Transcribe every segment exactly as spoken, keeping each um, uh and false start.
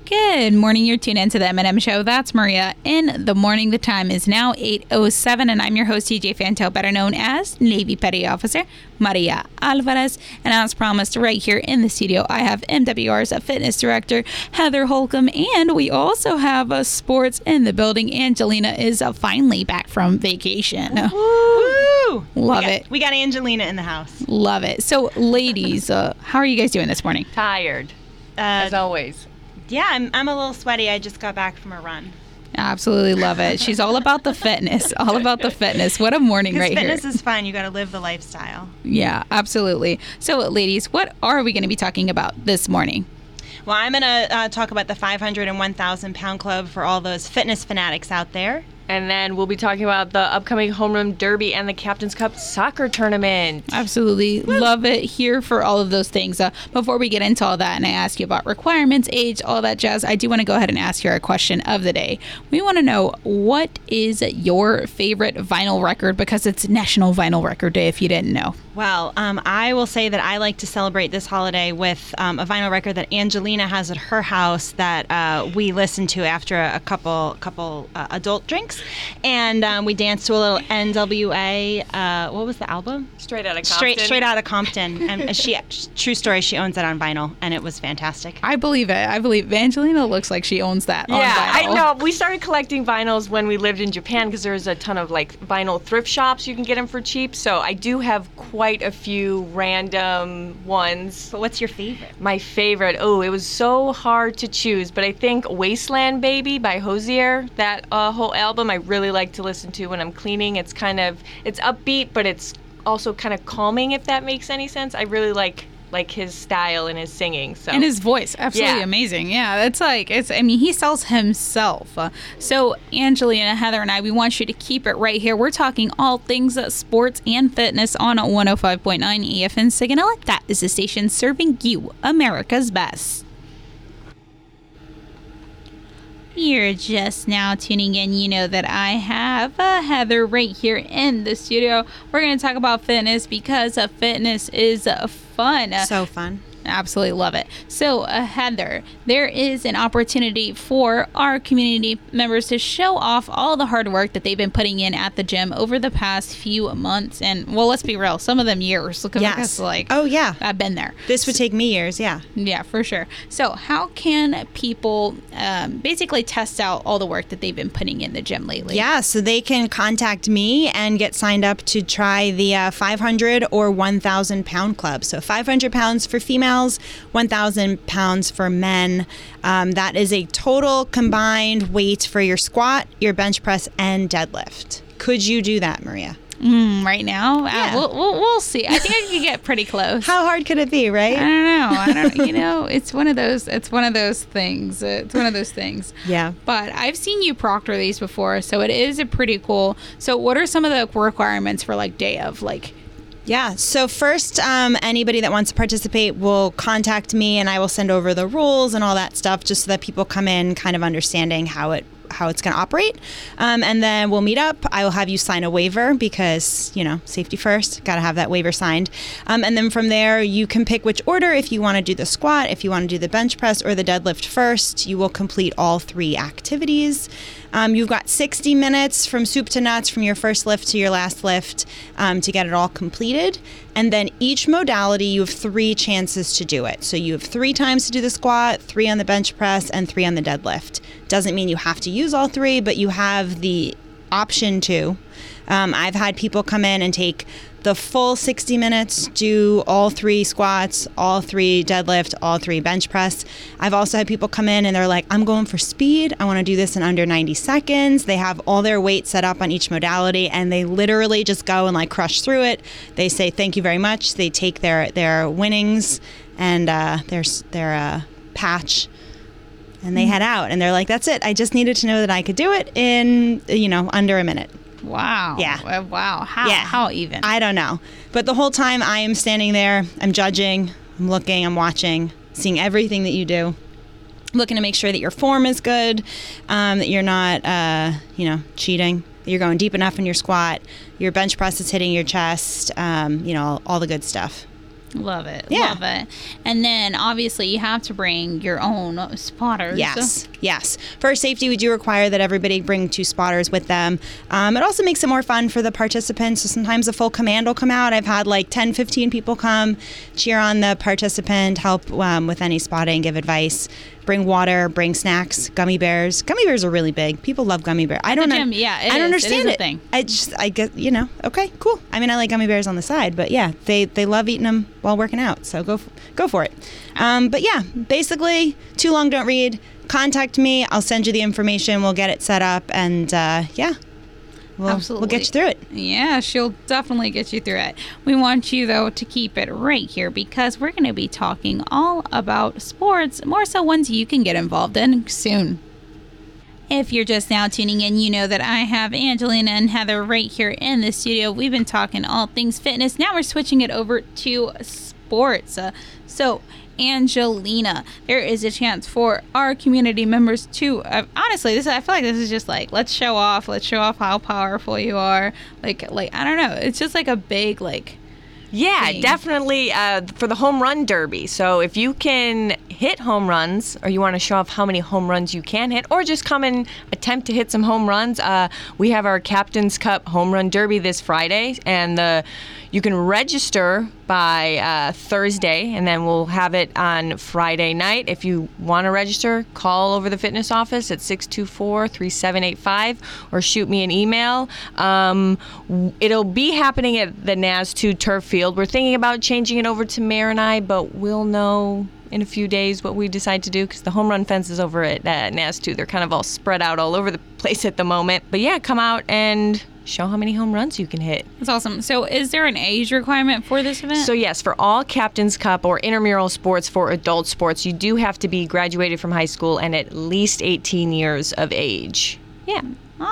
Good morning. You're tuned into the M and M Show. That's Maria in the morning. The time is now eight oh seven, and I'm your host, T J Fanto, better known as Navy Petty Officer Maria Alvarez. And as promised, right here in the studio, I have M W R's fitness director, Heather Holcomb, and we also have a sports in the building. Angelina is uh, finally back from vacation. Woo! Love we got, it. We got Angelina in the house. Love it. So, ladies, uh, how are you guys doing this morning? Tired, Uh, as always. yeah, I'm, I'm a little sweaty. I just got back from a run. Absolutely love it. She's all about the fitness. All about the fitness. What a morning right here. Fitness is fun. You got to live the lifestyle. Yeah, absolutely. So, ladies, what are we going to be talking about this morning? Well, I'm going to uh, talk about the five hundred and one thousand pound club for all those fitness fanatics out there. And then we'll be talking about the upcoming Home Run Derby and the Captain's Cup soccer tournament. Absolutely. Woo. Love it. Here for all of those things. Uh, before we get into all that and I ask you about requirements, age, all that jazz, I do want to go ahead and ask you our question of the day. We want to know, what is your favorite vinyl record? Because it's National Vinyl Record Day, if you didn't know. Well, um, I will say that I like to celebrate this holiday with um, a vinyl record that Angelina has at her house that uh, we listen to after a couple couple uh, adult drinks. And um, we danced to a little N W A. Uh, what was the album? Straight out of Compton. Straight, straight out of Compton. And she, true story, she owns it on vinyl, and it was fantastic. I believe it. I believe Angelina looks like she owns that Yeah, on I vinyl. know. We started collecting vinyls when we lived in Japan because there's a ton of like vinyl thrift shops. You can get them for cheap. So I do have quite a few random ones. But what's your favorite? My favorite, oh, it was so hard to choose, but I think Wasteland Baby by Hozier, that uh, whole album I really like to listen to when I'm cleaning. It's kind of, it's upbeat, but it's also kind of calming, if that makes any sense. I really like like his style and his singing. So. And his voice, absolutely Yeah. amazing. Yeah, it's like, it's. I mean, he sells himself. Uh, so, Angelina, Heather, and I, we want you to keep it right here. We're talking all things uh, sports and fitness on one oh five point nine E F N Signal. That is the station serving you America's best. You're just now tuning in. You know that I have uh, Heather right here in the studio. We're going to talk about fitness because uh, fitness is uh, fun. So fun. Absolutely love it. So, uh, Heather, there is an opportunity for our community members to show off all the hard work that they've been putting in at the gym over the past few months. And, well, let's be real, some of them years. Look at Yes. like, Oh, yeah. I've been there. This would take me years, yeah. Yeah, for sure. So, how can people um, basically test out all the work that they've been putting in the gym lately? Yeah, so they can contact me and get signed up to try the uh, five hundred or one thousand pound club. So five hundred pounds for females, one thousand pounds for men. Um, that is a total combined weight for your squat, your bench press, and deadlift. Could you do that, Maria? Mm, right now? Yeah. Uh, we'll, we'll, we'll see. I think I could get pretty close. How hard could it be, right? I don't know. I don't. You know, it's one of those. It's one of those things. It's one of those things. Yeah. But I've seen you proctor these before, so it is a pretty cool. So, what are some of the requirements for like day of like? Yeah. So first, um, anybody that wants to participate will contact me, and I will send over the rules and all that stuff, just so that people come in kind of understanding how it how it's going to operate. Um, and then we'll meet up. I will have you sign a waiver because, you know, safety first, got to have that waiver signed. Um, and then from there, you can pick which order. If you want to do the squat, if you want to do the bench press or the deadlift first, you will complete all three activities. Um, you've got sixty minutes from soup to nuts, from your first lift to your last lift, um, to get it all completed. And then each modality, you have three chances to do it. So you have three times to do the squat, three on the bench press, and three on the deadlift. Doesn't mean you have to use all three, but you have the option to. Um, I've had people come in and take the full sixty minutes, do all three squats, all three deadlift, all three bench press. I've also had people come in and they're like, I'm going for speed. I want to do this in under ninety seconds. They have all their weight set up on each modality, and they literally just go and like crush through it. They say, thank you very much. They take their, their winnings and uh, their, their uh, patch, and they head out. And they're like, that's it. I just needed to know that I could do it in, you know, under a minute. Wow. Yeah. Uh, Wow. How? Yeah. How even? I don't know. But the whole time I am standing there, I'm judging, I'm looking, I'm watching, seeing everything that you do, looking to make sure that your form is good, um, that you're not, uh, you know, cheating, that you're going deep enough in your squat, your bench press is hitting your chest, um, you know, all the good stuff. Love it. Yeah. Love it. And then obviously you have to bring your own spotters. Yes, yes. For safety, we do require that everybody bring two spotters with them. Um, it also makes it more fun for the participants. So sometimes the full command will come out. I've had like ten, fifteen people come, cheer on the participant, help um, with any spotting, give advice, bring water, bring snacks, gummy bears. Gummy bears are really big. People love gummy bears. I don't know. Gym, yeah, it I don't is. It is understand a it. thing. I just, I get, you know, okay, cool. I mean, I like gummy bears on the side, but yeah, they, they love eating them while working out. So go, f- go for it. Um, but yeah, basically, too long, don't read. Contact me. I'll send you the information. We'll get it set up, and uh, yeah, we'll, Absolutely. we'll get you through it. Yeah, she'll definitely get you through it. We want you, though, to keep it right here because we're going to be talking all about sports, more so ones you can get involved in soon. If you're just now tuning in, you know that I have Angelina and Heather right here in the studio. We've been talking all things fitness. Now we're switching it over to sports. Uh, so, Angelina, there is a chance for our community members to uh, honestly this I feel like this is just like let's show off let's show off how powerful you are, like like I don't know, it's just like a big like Yeah, thing. definitely uh, for the home run derby. So if you can hit home runs, or you want to show off how many home runs you can hit, or just come and attempt to hit some home runs, uh, we have our Captain's Cup Home Run Derby this Friday, and the you can register by uh, Thursday, and then we'll have it on Friday night. If you want to register, call over the fitness office at six two four, three seven eight five or shoot me an email. Um, it'll be happening at the N A S two turf field. We're thinking about changing it over to Maronite, but we'll know in a few days what we decide to do because the home run fence is over at uh, N A S two. They're kind of all spread out all over the place at the moment. But yeah, come out and show how many home runs you can hit. That's awesome. So is there an age requirement for this event? So yes, for all Captain's Cup or intramural sports for adult sports, you do have to be graduated from high school and at least eighteen years of age. Yeah.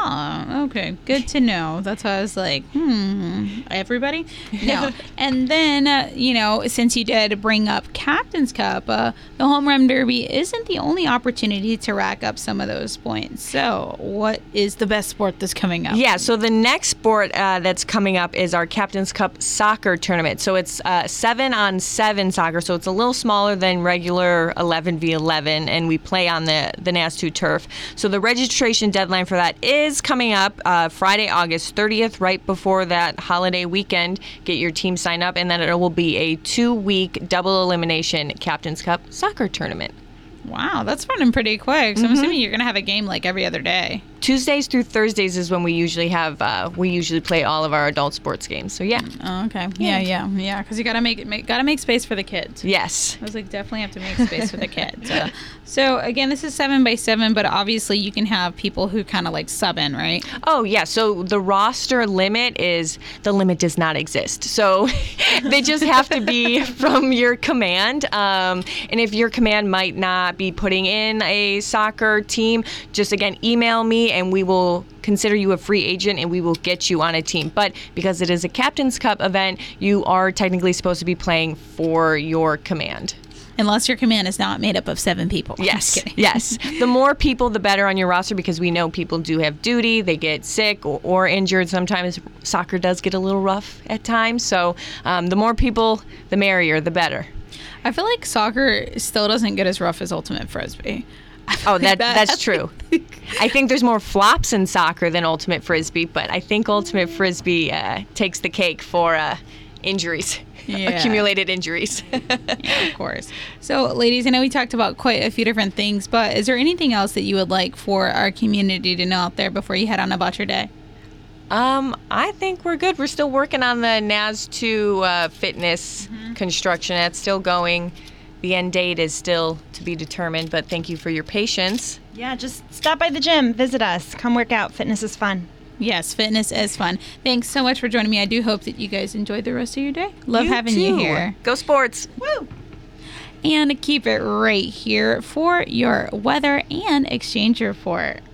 Oh, okay. Good to know. That's why I was like, hmm, everybody? No. And then, uh, you know, since you did bring up Captain's Cup, uh, the Home Run Derby isn't the only opportunity to rack up some of those points. So what is the best sport that's coming up? Yeah, so the next sport uh, that's coming up is our Captain's Cup soccer tournament. So it's uh, seven on seven soccer, so it's a little smaller than regular eleven v eleven, and we play on the, the N A S two turf. So the registration deadline for that is is coming up uh, Friday, August thirtieth, right before that holiday weekend. Get your team signed up, and then it will be a two-week double elimination Captain's Cup soccer tournament. Wow, that's running pretty quick. So Mm-hmm. I'm assuming you're going to have a game like every other day. Tuesdays through Thursdays is when we usually have, uh, we usually play all of our adult sports games. So yeah. Oh, okay. Yeah, yeah, yeah. Because you got to make it, make, got to make space for the kids. Yes. I was like, definitely have to make space for the kids. Uh, so again, this is seven by seven, but obviously you can have people who kind of like sub in, right? Oh, yeah. So the roster limit is, the limit does not exist. So they just have to be from your command. Um, and if your command might not be putting in a soccer team, just again, email me and we will consider you a free agent and we will get you on a team. But because it is a Captain's Cup event, you are technically supposed to be playing for your command. Unless your command is not made up of seven people. I'm just Yes, kidding. yes. The more people, the better on your roster, because we know people do have duty. They get sick or, or injured. Sometimes soccer does get a little rough at times. So um, the more people, the merrier, the better. I feel like soccer still doesn't get as rough as Ultimate Frisbee. I feel Oh, like that that's true. I think there's more flops in soccer than Ultimate Frisbee, but I think Ultimate Frisbee uh, takes the cake for uh, injuries, Yeah. accumulated injuries. Yeah, of course. So, ladies, I know we talked about quite a few different things, but is there anything else that you would like for our community to know out there before you head on about your day? Um, I think we're good. We're still working on the N A S two uh, fitness Mm-hmm. construction. That's still going. The end date is still to be determined, but thank you for your patience. Yeah, just stop by the gym, visit us, come work out. Fitness is fun. Yes, fitness is fun. Thanks so much for joining me. I do hope that you guys enjoyed the rest of your day. Love You having you too. here. Go sports. Woo! And keep it right here for your weather and exchange report.